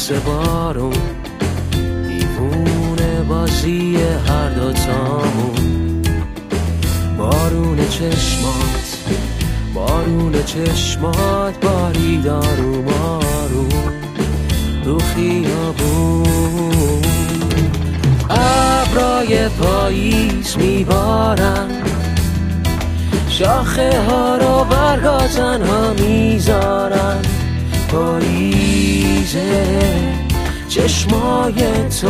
رقص بارون، دیوونه بازی هر دوتامون. بارون چشمات، بارون چشمات بارید آروم آروم رو خیابون. ابرای پاییز میبارن، شاخه ها رو برگا تنها میذارن. پاییزه چشمای تو،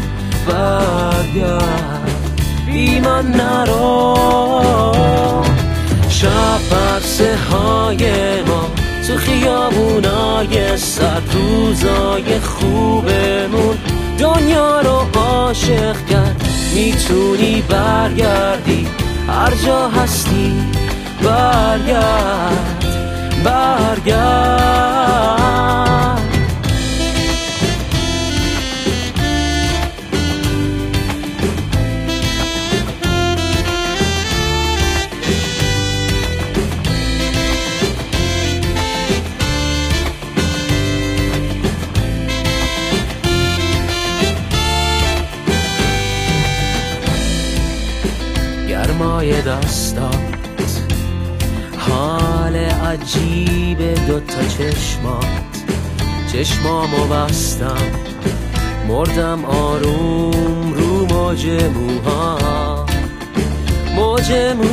برگرد بی من نرو. شب پرسه های ما تو خیابونای سر، روزای خوبمون دنیا رو عاشق کرد. میتونی برگردی هر جا هستی، برگرد برگرد. گرمای دستات، حال عجیب دوتا چشمات. چشمامو بستم مردم آروم رو موج موهات، موج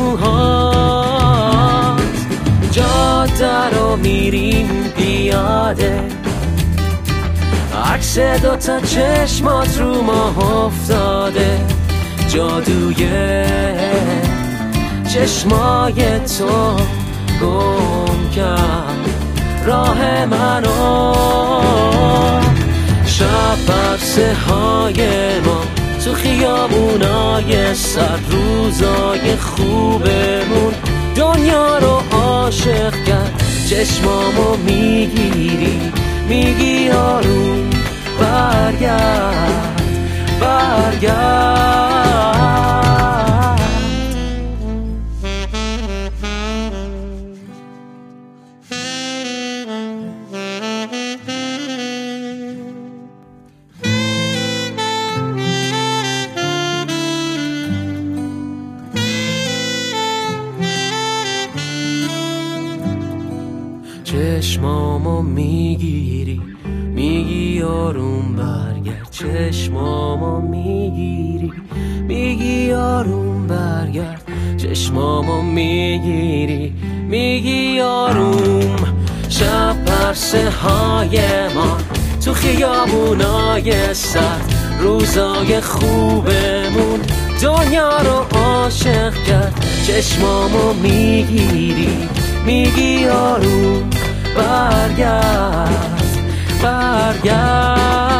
موهات. جاده رو میریم پیاده، عکس دوتا چشمات رو ما افتاده. جادوی چشمای تو گم کرد راه منو. شب پرسه های ما تو خیابونای سر، روزای خوبمون دنیا رو عاشق کرد. چشمامو میگیری میگی آروم، برگرد برگرد. چشمامو میگیری میگی آروم، برگرد. چشمامو میگیری میگی آروم، برگرد. چشمامو میگیری میگی آروم. شب پرسه های ما تو خیابونای سر، روزای خوبمون دنیا رو عاشق کرد. چشمامو میگیری میگی آروم، برگرد برگرد.